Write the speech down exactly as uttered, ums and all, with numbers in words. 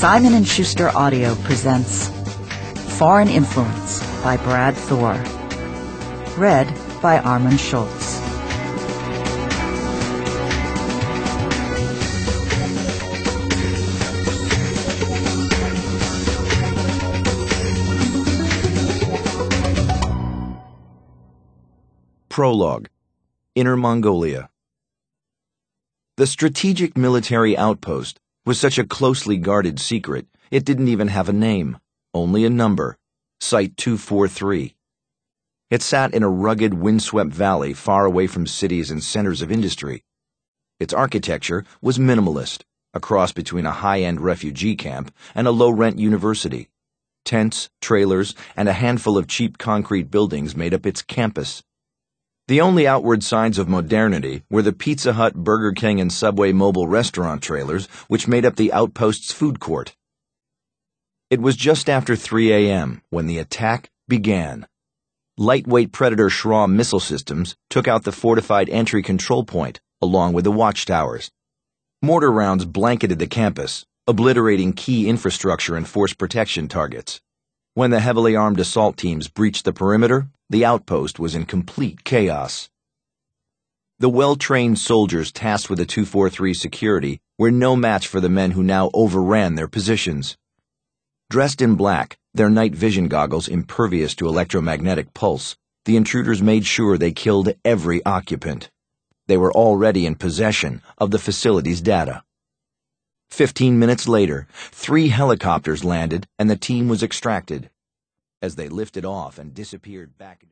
Simon and Schuster Audio presents Foreign Influence by Brad Thor. Read by Armin Schultz. Prologue. Inner Mongolia. The strategic military outpost was such a closely guarded secret, it didn't even have a name, only a number, Site two forty-three. It sat in a rugged, windswept valley far away from cities and centers of industry. Its architecture was minimalist, a cross between a high-end refugee camp and a low-rent university. Tents, trailers, and a handful of cheap concrete buildings made up its campus. The only outward signs of modernity were the Pizza Hut, Burger King, and Subway mobile restaurant trailers which made up the outpost's food court. It was just after three a.m. when the attack began. Lightweight Predator Shra missile systems took out the fortified entry control point, along with the watchtowers. Mortar rounds blanketed the campus, obliterating key infrastructure and force protection targets. When the heavily armed assault teams breached the perimeter, the outpost was in complete chaos. The well-trained soldiers tasked with the two forty-three security were no match for the men who now overran their positions. Dressed in black, their night vision goggles impervious to electromagnetic pulse, the intruders made sure they killed every occupant. They were already in possession of the facility's data. Fifteen minutes later, three helicopters landed and the team was extracted. As they lifted off and disappeared back into